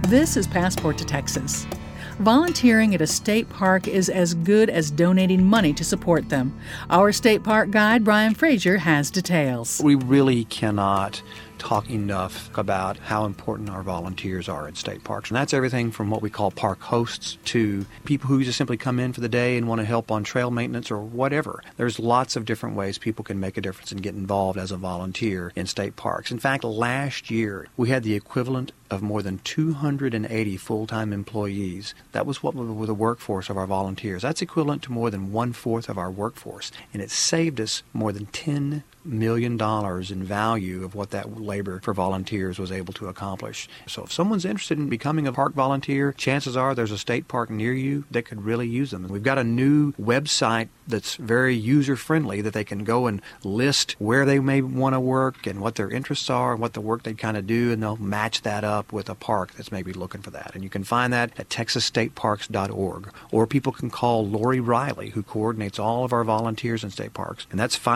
This is Passport to Texas. Volunteering at a state park is as good as donating money to support them. Our state park guide, Brian Frazier, has details. We really cannot talk enough about how important our volunteers are at state parks. And that's everything from what we call park hosts to people who just simply come in for the day and want to help on trail maintenance or whatever. There's lots of different ways people can make a difference and get involved as a volunteer in state parks. In fact, last year we had the equivalent of more than 280 full-time employees. That was what was the workforce of our volunteers. That's equivalent to more than 1/4 of our workforce. And it saved us more than $10 million in value of what that labor for volunteers was able to accomplish. So if someone's interested in becoming a park volunteer, chances are there's a state park near you that could really use them. We've got a new website that's very user-friendly that they can go and list where they may want to work and what their interests are and what the work they kind of do, and they'll match that up with a park that's maybe looking for that. And you can find that at texasstateparks.org. Or people can call Lori Riley, who coordinates all of our volunteers in state parks, and that's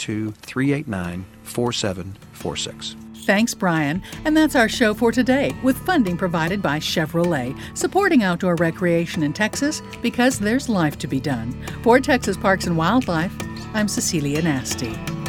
512-389-4746. Thanks, Brian. And that's our show for today, with funding provided by Chevrolet, supporting outdoor recreation in Texas because there's life to be done. For Texas Parks and Wildlife, I'm Cecilia Nasty.